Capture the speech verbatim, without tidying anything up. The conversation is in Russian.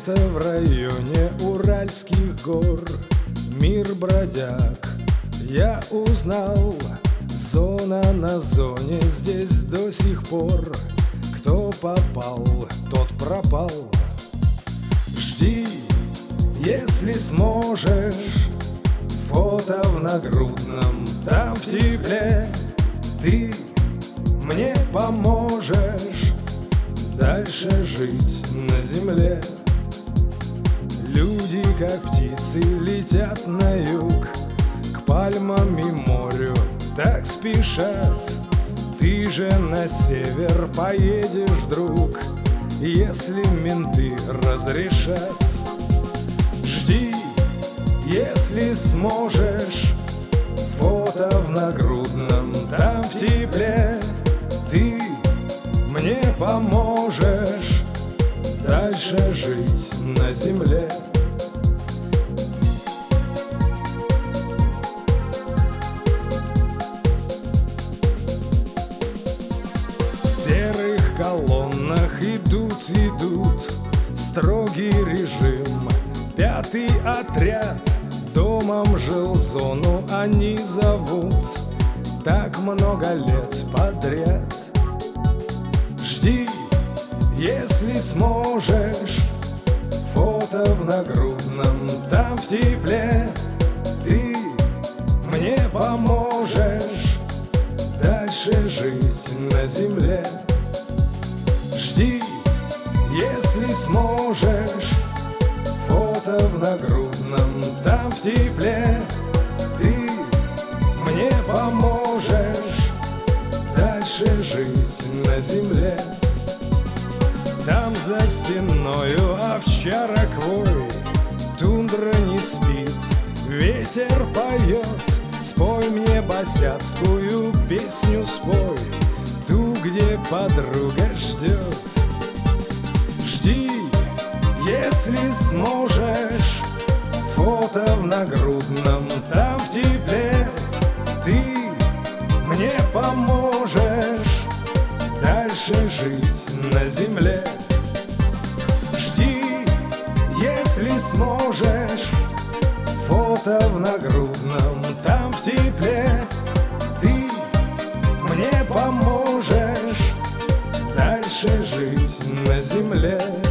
Где-то в районе Уральских гор, мир бродяг, я узнал. Зона на зоне здесь до сих пор. Кто попал, тот пропал. Жди, если сможешь, фото в нагрудном, там в тепле. Ты мне поможешь дальше жить на земле. Люди, как птицы, летят на юг, к пальмам и морю так спешат. Ты же на север поедешь, друг, если менты разрешат. Жди, если сможешь, фото в нагрудном, там в тепле. Ты мне поможешь дальше жить на земле. В серых колоннах идут, идут, строгий режим. Пятый отряд домом жилзону они зовут. Так много лет подряд. Жди, если сможешь, фото в нагрудном, там в тепле. Ты мне поможешь дальше жить на земле. Жди, если сможешь, фото в нагрудном, там в тепле. Ты мне поможешь дальше жить на земле. Там за стеною овчарок вой, тундра не спит, ветер поет. Спой мне босяцкую песню, спой ту, где подруга ждет. Жди, если сможешь, фото в нагрудном, там в тепле. Ты мне поможешь дальше жить на земле. Жди, если сможешь, фото в нагрудном, там в тепле. Ты мне поможешь дальше жить на земле.